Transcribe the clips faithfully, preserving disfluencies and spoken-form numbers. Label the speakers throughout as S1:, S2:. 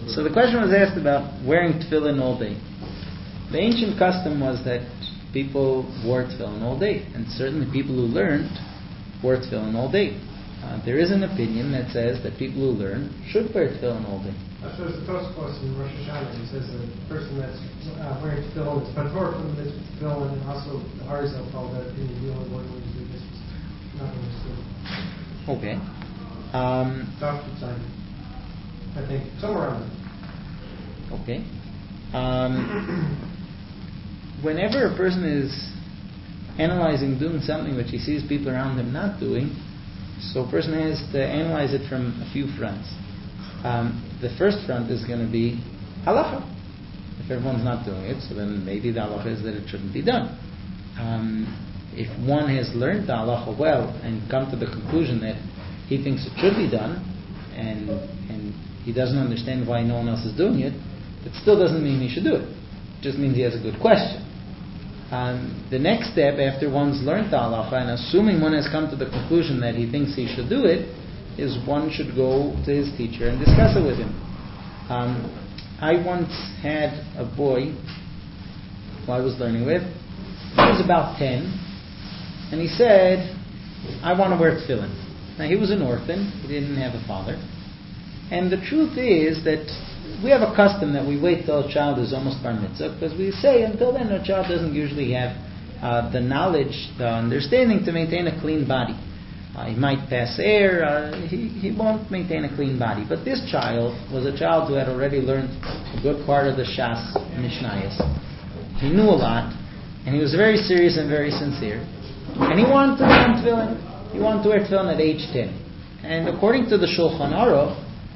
S1: So the question was asked about wearing tefillin all day. The ancient custom was that people wore tefillin all day, and certainly people who learned wore tefillin all day. Uh, there is an opinion that says that people who learn should wear tefillin all day.
S2: That shows the Tosfos in Rosh Hashanah. He says the person that's uh, wearing tefillin is patur from the tefillin, and also the Arizal called that opinion. The only one who do this was not understood.
S1: Okay. Um,
S2: I think somewhere around there.
S1: Okay. Um, whenever a person is analyzing doing something which he sees people around him not doing, so a person has to analyze it from a few fronts. Um, the first front is going to be halacha. If everyone's not doing it, so then maybe the halacha is that it shouldn't be done. Um, if one has learned the halacha well and come to the conclusion that he thinks it should be done, and and he doesn't understand why no one else is doing it, it still doesn't mean he should do it. It just means he has a good question. Um, the next step after one's learned the halacha, and assuming one has come to the conclusion that he thinks he should do it, is one should go to his teacher and discuss it with him. Um, I once had a boy who I was learning with. He was about ten, and he said, I want to wear tefillin. Now he was an orphan, he didn't have a father. And the truth is that we have a custom that we wait till a child is almost bar mitzvah, because we say until then a child doesn't usually have uh, the knowledge, the understanding to maintain a clean body. Uh, he might pass air, uh, he, he won't maintain a clean body. But this child was a child who had already learned a good part of the Shas Mishnayos. He knew a lot, and he was very serious and very sincere. And he wanted to learn tefillin. He wanted to wear tefillin at age ten. And according to the Shulchan Aruch,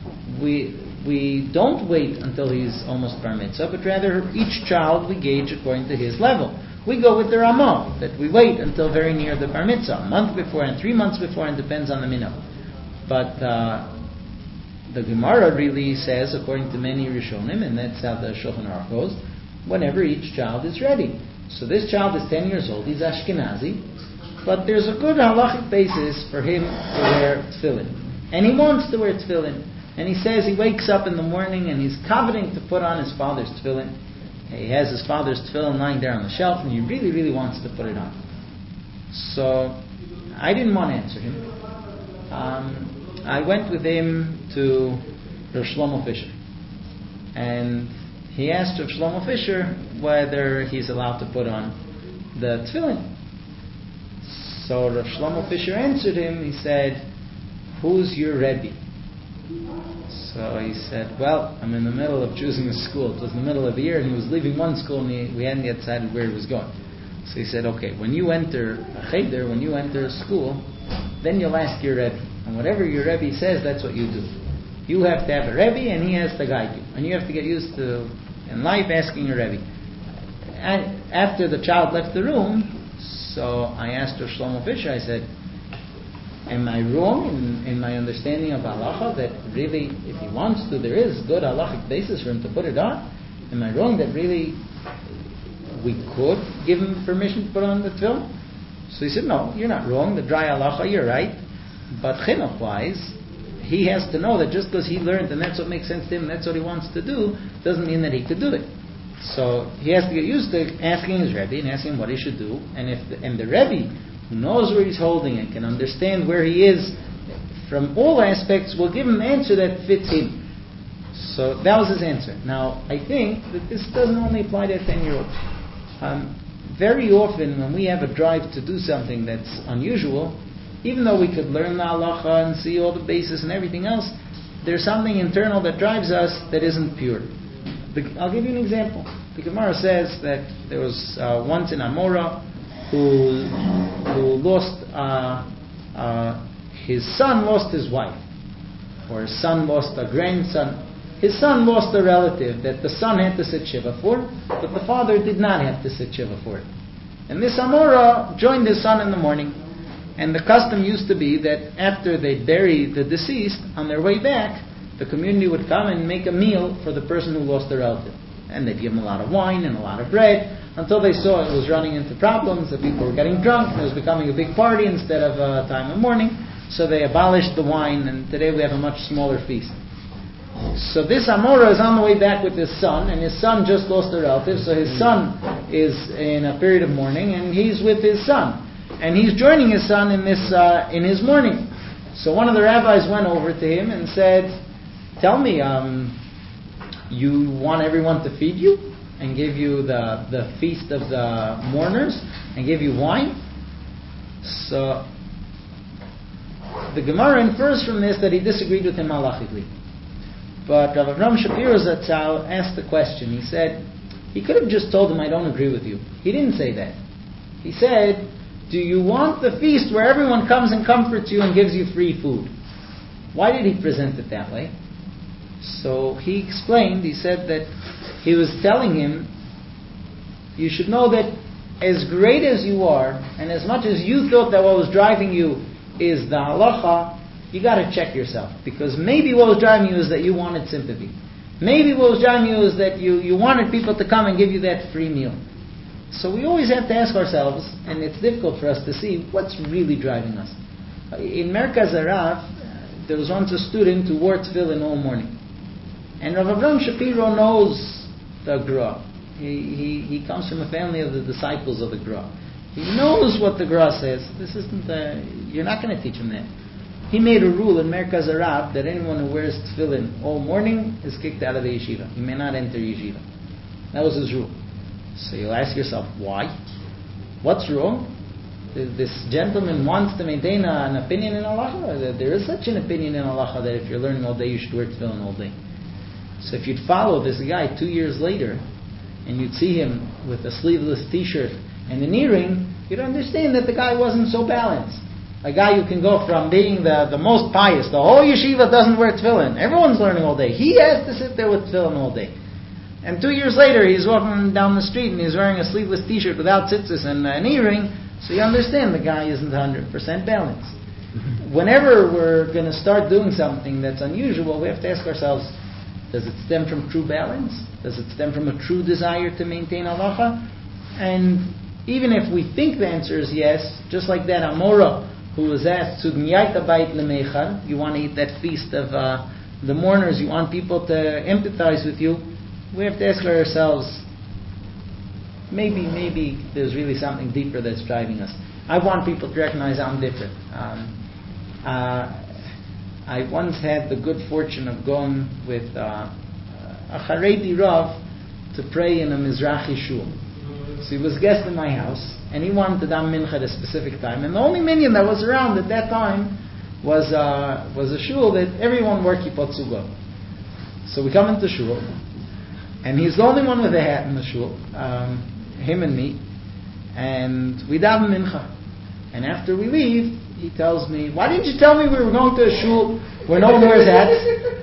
S1: we we don't wait until he's almost bar mitzvah, but rather each child we gauge according to his level. We go with the Ramah, that we wait until very near the bar mitzvah, a month before and three months before, and depends on the minhag. But uh, the Gemara really says, according to many Rishonim, and that's how the Shulchan Aruch goes, whenever each child is ready. So this child is ten years old, he's Ashkenazi, but there's a good halachic basis for him to wear tefillin. And he wants to wear tefillin. And he says he wakes up in the morning and he's coveting to put on his father's tefillin. He has his father's tefillin lying there on the shelf, and he really, really wants to put it on. So I didn't want to answer him. Um, I went with him to Rav Shlomo Fisher, and he asked Rav Shlomo Fisher whether he's allowed to put on the tefillin. So Rav Shlomo Fisher answered him. He said, "Who's your Rebbe?" So he said, well, I'm in the middle of choosing a school. It was in the middle of the year, and he was leaving one school, and he, we hadn't yet decided where he was going. So he said, okay, when you enter a cheder, when you enter a school, then you'll ask your Rebbe. And whatever your Rebbe says, that's what you do. You have to have a Rebbe, and he has to guide you. And you have to get used to, in life, asking your Rebbe. And after the child left the room, so I asked Rav Shlomo Fisher, I said, am I wrong in, in my understanding of halacha that really, if he wants to, there is good halachic basis for him to put it on? Am I wrong that really we could give him permission to put on the tefillin? So he said, no, you're not wrong. The dry halacha, you're right. But chinuch-wise, he has to know that just because he learned and that's what makes sense to him, that's what he wants to do, doesn't mean that he could do it. So he has to get used to asking his Rebbe and asking what he should do. And if the, and the Rebbe, who knows where he's holding and can understand where he is from all aspects, will give him an answer that fits him. So that was his answer. Now, I think that this doesn't only apply to a ten-year-old. Um, very often when we have a drive to do something that's unusual, even though we could learn the halacha and see all the basis and everything else, there's something internal that drives us that isn't pure. I'll give you an example. The Gemara says that there was uh, once in Amora who who lost uh, uh, his son lost his wife, or his son lost a grandson. His son lost a relative that the son had to sit shiva for, but the father did not have to sit shiva for it. And this Amora joined his son in the morning, and the custom used to be that after they bury the deceased, on their way back, the community would come and make a meal for the person who lost their relative. And they'd give him a lot of wine and a lot of bread, until they saw it was running into problems, that people were getting drunk, and it was becoming a big party instead of a time of mourning. So they abolished the wine, and today we have a much smaller feast. So this Amora is on the way back with his son, and his son just lost a relative, so his son is in a period of mourning, and he's with his son. And he's joining his son in this uh, in his mourning. So one of the rabbis went over to him and said, tell me, um, you want everyone to feed you? And give you the, the feast of the mourners? And give you wine? So the Gemara infers from this that he disagreed with him halachically. But Rav Avram Shapiro Zatzal asked the question. He said, he could have just told him, I don't agree with you. He didn't say that. He said, do you want the feast where everyone comes and comforts you and gives you free food? Why did he present it that way? So he explained, he said that he was telling him, you should know that as great as you are, and as much as you thought that what was driving you is the halacha, you got to check yourself. Because maybe what was driving you is that you wanted sympathy. Maybe what was driving you is that you, you wanted people to come and give you that free meal. So we always have to ask ourselves, and it's difficult for us to see, what's really driving us. In Merkaz Harav, there was once a student who wore tefillin all morning. And Rav Avram Shapiro knows the Gra. He, he, he comes from a family of the disciples of the Gra. He knows what the Gra says. This isn't the, you're not going to teach him that. He made a rule in Merkaz Harav that anyone who wears tefillin all morning is kicked out of the yeshiva. He may not enter yeshiva. That was his rule. So you'll ask yourself, why? What's wrong? This gentleman wants to maintain a, an opinion in halacha. There is such an opinion in halacha that if you're learning all day, you should wear tefillin all day. So if you'd follow this guy two years later, and you'd see him with a sleeveless t-shirt and an earring, you'd understand that the guy wasn't so balanced. A guy who can go from being the, the most pious, the whole yeshiva doesn't wear tefillin, everyone's learning all day, he has to sit there with tefillin all day. And two years later, he's walking down the street and he's wearing a sleeveless t-shirt without tzitzis and an earring, so you understand the guy isn't one hundred percent balanced. Whenever we're going to start doing something that's unusual, we have to ask ourselves, does it stem from true balance? Does it stem from a true desire to maintain halacha? And even if we think the answer is yes, just like that Amora who was asked, you want to eat that feast of uh, the mourners, you want people to empathize with you, we have to ask ourselves, maybe maybe there's really something deeper that's driving us. I want people to recognize I'm different. Um, uh, I once had the good fortune of going with uh, a Haredi Rav to pray in a Mizrahi shul. So he was a guest in my house, and he wanted to daven mincha at a specific time. And the only minyan that was around at that time was uh, was a shul that everyone wore kippot zugah. So we come into shul, and he's the only one with a hat in the shul, um, him and me, and we daven mincha. And after we leave, he tells me, why didn't you tell me we were going to a shul where no one wears hats?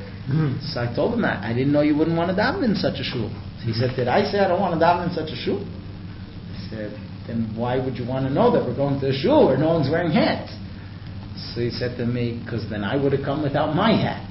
S1: So I told him that. I didn't know you wouldn't want to daven in such a shul. So he said, did I say I don't want to daven in such a shul? I said, then why would you want to know that we're going to a shul where no one's wearing hats? So he said to me, because then I would have come without my hat.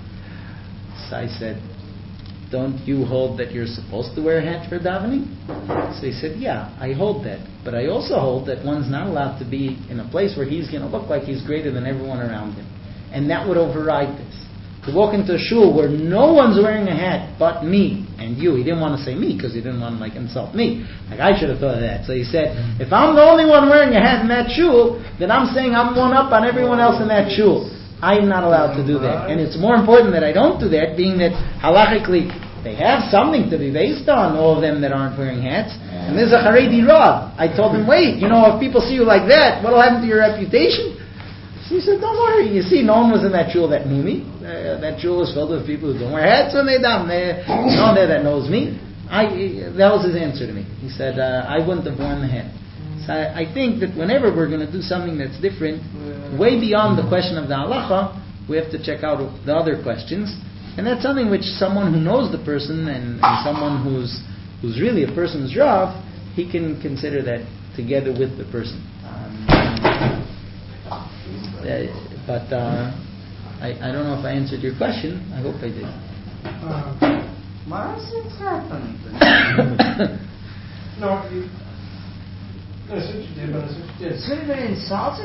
S1: So I said, don't you hold that you're supposed to wear a hat for davening? So he said, yeah, I hold that. But I also hold that one's not allowed to be in a place where he's going to look like he's greater than everyone around him. And that would override this. To walk into a shul where no one's wearing a hat but me and you. He didn't want to say me because he didn't want to like insult me. Like I should have thought of that. So he said, if I'm the only one wearing a hat in that shul, then I'm saying I'm one up on everyone else in that shul. I'm not allowed to do that. And it's more important that I don't do that, being that halachically they have something to be based on, all of them that aren't wearing hats. And there's a Haredi Rav. I told him, wait, you know, if people see you like that, what'll happen to your reputation? So he said, don't worry. You see, no one was in that shul that knew me. Uh, that shul was filled with people who don't wear hats when they daven. There's no one there that knows me. I, that was his answer to me. He said, uh, I wouldn't have worn the hat. So I, I think that whenever we're going to do something that's different, way beyond the question of the halacha, we have to check out the other questions. And that's something which someone who knows the person and, and someone who's who's really a person's Rav, he can consider that together with the person. Um, uh, but uh, I, I don't know if I answered your question. I hope I did.
S3: Why is it happening?
S2: No, you, that's what you did, but that's what you did.
S3: It's very, very insulting.